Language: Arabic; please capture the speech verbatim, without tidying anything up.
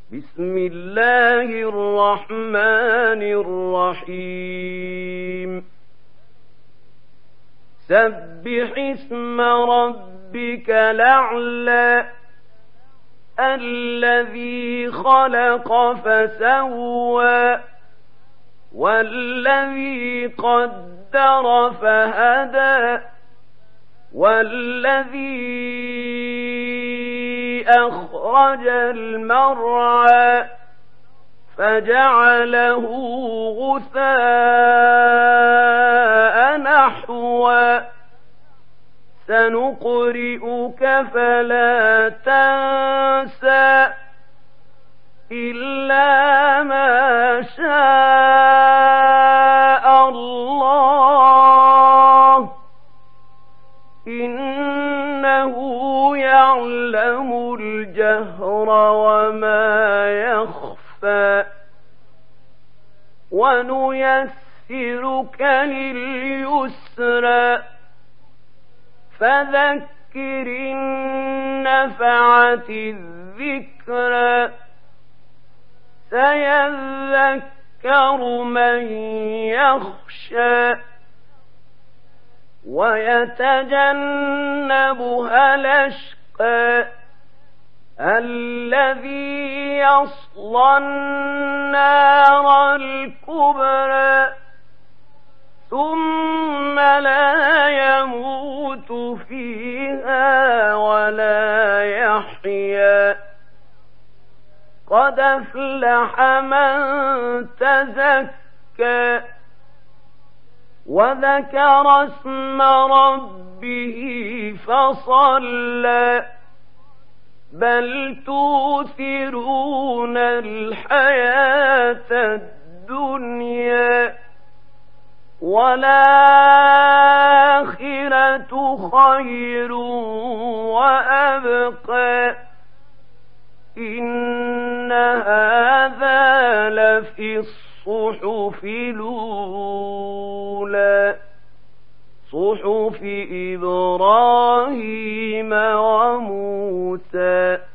بسم الله الرحمن الرحيم سبح اسم ربك الأعلى الذي خلق فسوى والذي قدر فهدى والذي أخرج المرعى فجعله غثاء نحوا سنقرئك فلا تنسى إلا ما شاء الله إنه يعلم الجهر وما يخفى ونيسرك لليسرى فذكر إن نفعت الذكرى سيذكر من يخشى ويتجنبها الأشقى الذي يصلى النار الكبرى ثم لا يموت فيها ولا يحيا قد أفلح من تزكى وذكر اسم ربه فصلى بل توثرون الحياة الدنيا والآخرة خير وأبقى إن هذا لفي الصحف الأولى صحف إبراهيم وموسى